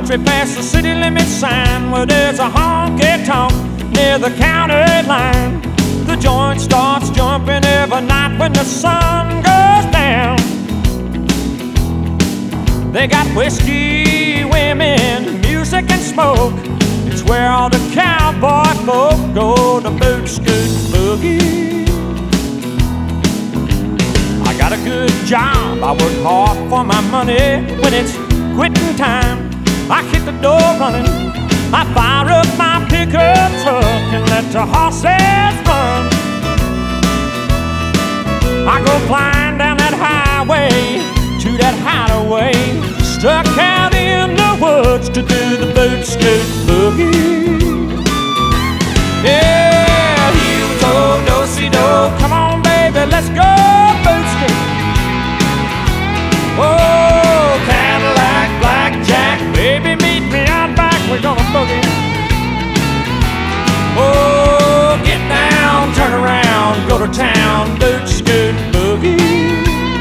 country past the city limit sign where there's a honky-tonk near the county line. The joint starts jumping every night when the sun goes down. They got whiskey, women, music and smoke. It's where all the cowboy folk go to boot, scoot, boogie. I got a good job, I work hard for my money. When it's quitting time, I hit the door running. I fire up my pickup truck and let the horses run. I go flying down that highway to that hideaway, stuck out in the woods to do the boot, scoot, boogie. Yeah, heel-toe, do-si-do, come on baby, let's go boot, scoot. Oh, Cadillac, blackjack, baby, meet me out back, we're gonna boogie. Oh, get down, turn around, go to town, boot, scoot, boogie.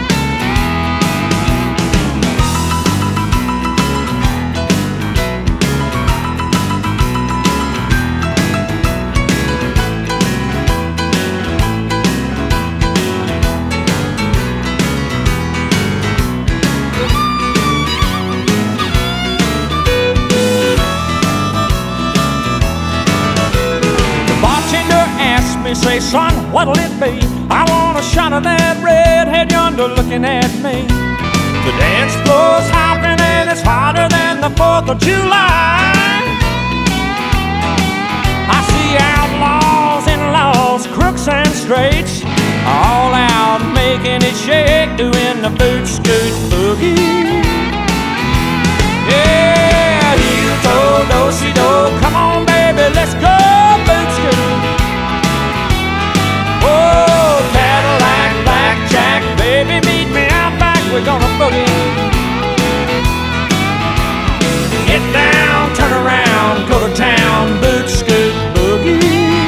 Say, son, what'll it be? I want a shot of that redhead yonder looking at me. The dance floor's hopping and it's hotter than the 4th of July. I see outlaws and laws, crooks and straights, all out making it shake, doing the boot, scoot, boogie. Yeah, heel-toe, do-si-do, come on baby, let's go boot, scoot. Oh, Cadillac, blackjack, baby, meet me out back, we're gonna boogie. Get down, turn around, go to town, boot, scoot, boogie.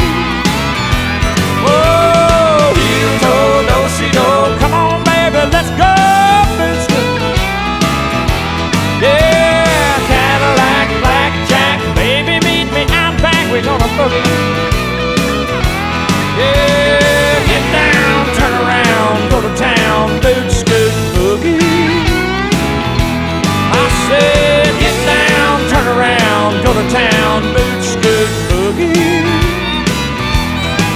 Oh, heel-toe, do-si-do, come on baby, let's go, boot, scoot. Yeah, Cadillac, blackjack, baby, meet me out back, we're gonna boogie. Yeah, get down, turn around, go to town, boot, scoot, boogie. I said, get down, turn around, go to town, boot, scoot, boogie.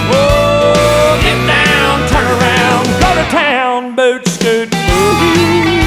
Oh, get down, turn around, go to town, boot, scoot, boogie.